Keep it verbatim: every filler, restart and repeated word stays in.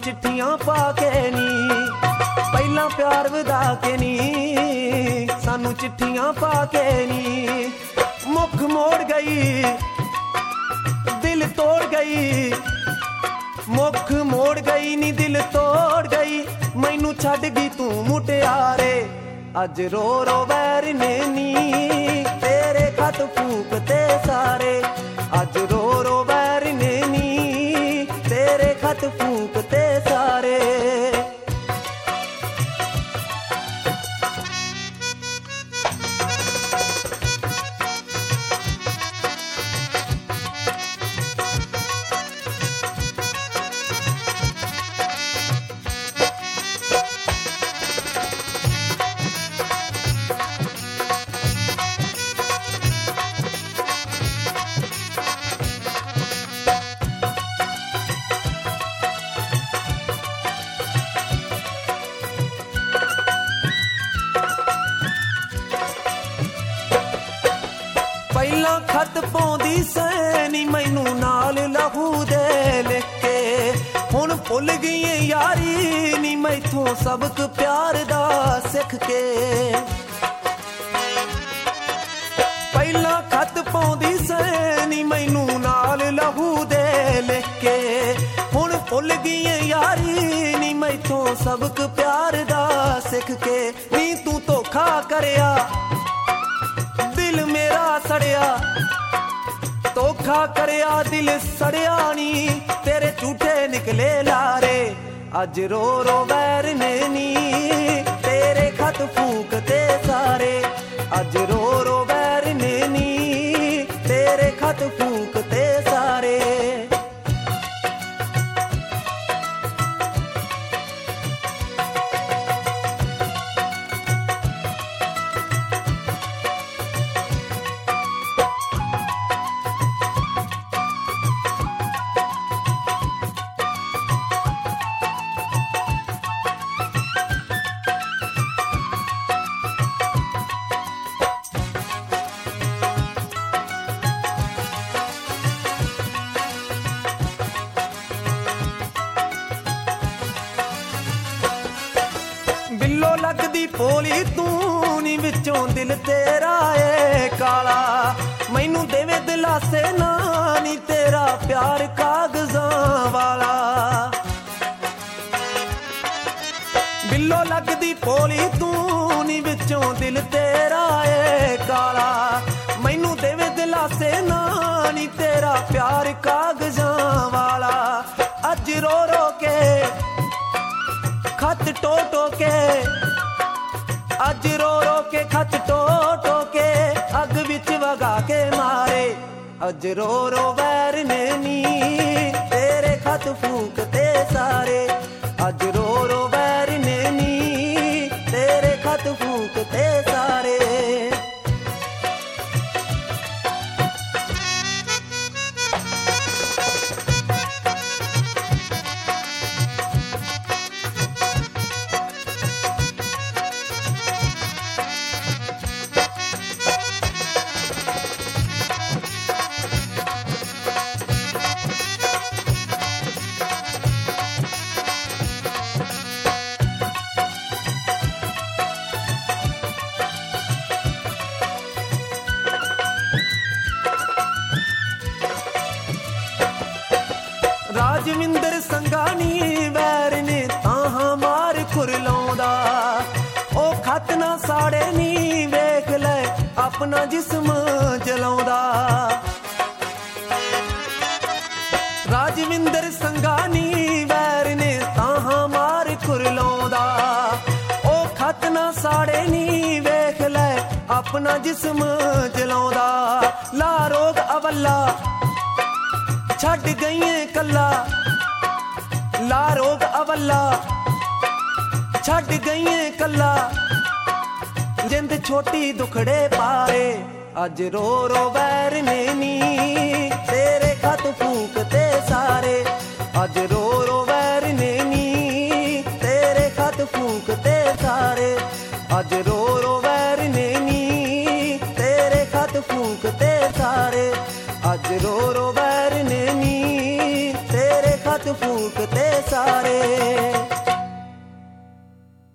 चिट्ठियां पा के नी, पहला प्यार वधा के नी, सानू चिट्ठियां पा के नी। मुख मोड़ गई दिल तोड़ गई, मुख मोड़ गई नी दिल तोड़ गई, मैनू छड्ड गई तू मुटियारे। अज रो रो वैर ने नी तेरे खत फूकते सारे, अज रो रो वैर ने नी तेरे खत फूकते सारे। पहला खत पाउंदी सैनी मैनू नाल लहू दे लिख के, हुण भुल गई यारी नी मैथों सबक प्यार दा सिख के। पहला खत पाउंदी सैनी मैनू नाल लहू दे लिख के, हुण भुल गई यारी नी मैथों सबक प्यार दा सिख के। नी तू धोखा करया दिल मेरा सड़िया, धोखा करया दिल सड़िया नी तेरे झूठे निकले लारे। अज रो रो वैर ने नी तेरे खत फूकते सारे, अज रो रो वैर ने नी तेरे खत फूकते सारे। बिल्लो लगदी भोली तू नी विचों दिल तेरा ए काला, मैनू देवे दिलासे ना नी तेरा प्यार कागजां वाला। बिल्लो लगदी भोली तू नी विचों दिल तेरा ए काला, मैनू देवे दिलासे ना नी तेरा प्यार कागजां वाला। अज रो रो के खत टो टो के, अज रो रो के खत टो टो के, अग विच वगा के मारे। अज रो रो वैर ने नी तेरे खत फूकते सारे, अज रो रो वैर ने नी तेरे खत फूकते सारे। राजविंदर संगानी वैर ने ताहां मार खुरलाउंदा, ओ खत ना साड़े नी वेख ले अपना जिस्म जलाउंदा। राजविंदर संगानी वैर ने ताहां मार खुरलाउंदा, ओ खत ना साड़े नी वेख ले अपना जिस्म जलाउंदा। ला रोग अवल्ला छड़ गई कला, ला रोग अवल्ला छड़ गई कला, जिंद छोटी दुखड़े पारे। अज रो रो वैर ने नी तेरे खत फूकते सारे, अज रो रो वैर ने नी तेरे खत फूकते सारे, अज रो रो वैर ने नी तेरे खत फूकते सारे, अज रो